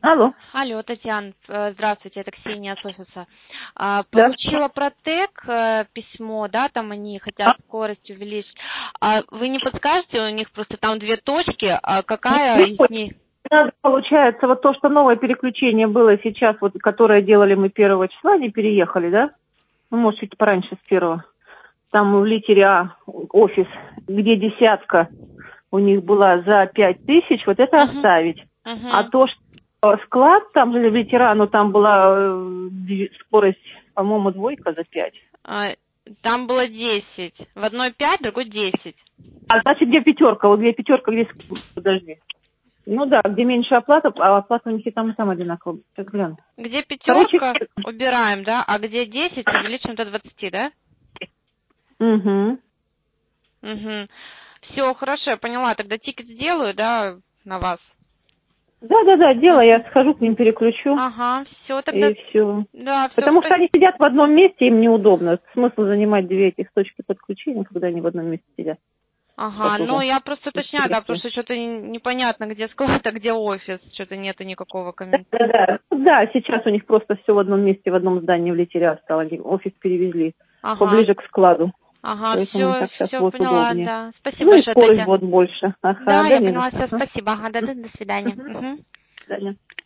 Алло, Алло, Татьяна, здравствуйте, это Ксения с офиса. да. Получила Протек письмо, да, там они А, хотят скорость увеличить. Вы не подскажете, у них просто там две точки, какая не из понял. них? Надо, получается, вот то, что новое переключение было сейчас, вот, которое делали мы 1 числа, не переехали, да? Ну, может, чуть пораньше, с 1. Там в литере А офис, где десятка у них была за 5000, вот это Угу, оставить. А угу. то, что склад, там же в литере А, ну, там была скорость, по-моему, 2 за 5. Там было 10. В одной 5, в другой 10. А значит, где пятерка? Вот где пятерка, где... Подожди. Ну да, где меньше оплата, а оплата у них и там одинаково. Так, глянь. Где Короче, пятерка, убираем, да, а где 10, увеличим до 20, да? угу. Угу. Все, хорошо, я поняла. Тогда тикет сделаю, да, на вас. Да, дело, я Угу. схожу к ним, переключу, Ага, все тогда. и все. Да, все. Потому что они сидят в одном месте, им неудобно. Смысл занимать две этих точки подключения, когда они в одном месте сидят. Ага, Сейчас ну уже. я просто уточняю, да, потому Перешли. что что-то непонятно, где склад, а где офис, что-то нету никакого комментария. Да, сейчас у них просто все в одном месте, в одном здании в Литере стало. Они офис перевезли Ага, поближе к складу. ага, Поэтому им все, так сейчас все вот поняла, удобнее. да. Спасибо Ну и большое, скорость Татьяна. вот больше. Ага, Да, да я не за поняла, что. все, Ага. спасибо. Ага, да, до свидания. Мгм. Мгм. Да,